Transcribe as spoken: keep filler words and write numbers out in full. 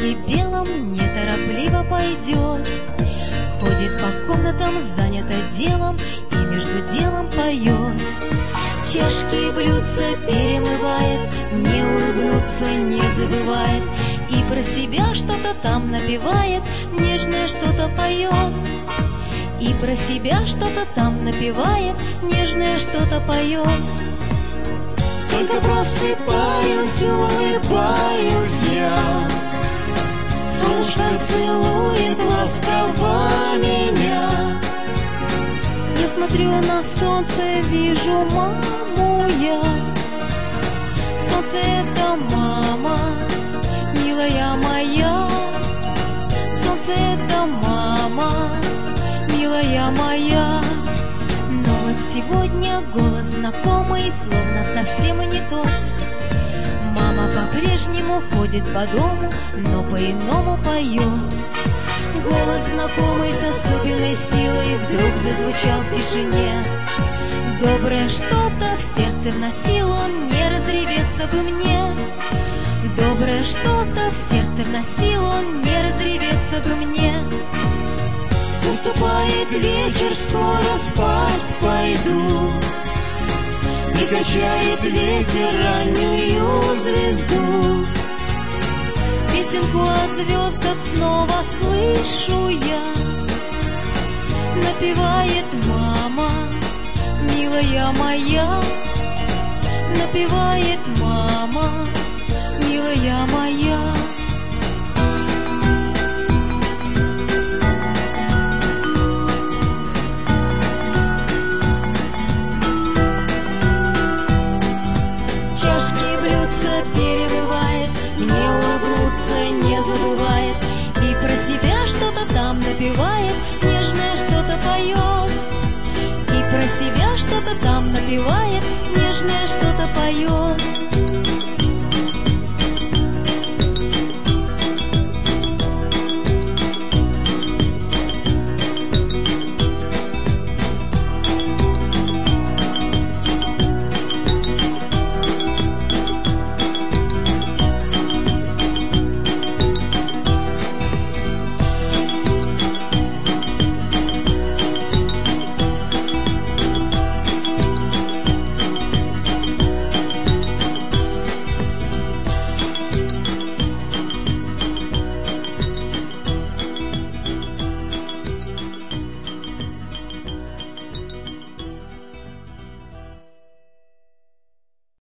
платье белом неторопливо пойдет, ходит по комнатам, занята делом, и между делом поет. Чашки и блюдца перемывает, не улыбнуться не забывает, и про себя что-то там напевает, нежное что-то поет. И про себя что-то там напевает, нежное что-то поет. Только просыпаюсь, улыбаюсь я, солнышко целует ласково меня. Я смотрю на солнце, вижу маму я. Солнце — это мама, милая моя. Солнце — это мама, милая моя. Но вот сегодня голос знакомый, словно совсем и не тот. Мама по-прежнему ходит по дому, но по-иному поет. Голос знакомый с особенной силой вдруг зазвучал в тишине. Доброе что-то в сердце вносил он, не разреветься бы мне. Доброе что-то в сердце вносил он, не разреветься бы мне. Наступает вечер, скоро спать пойду, и качает ветер раннюю звезду. Песенку о звездах снова слышу я. Напевает мама, милая моя. Напевает мама, милая моя. Чашки и блюдца перемывает, мне улыбнуться не забывает, и про себя что-то там напевает, нежное что-то поет. И про себя что-то там напевает, нежное что-то поет.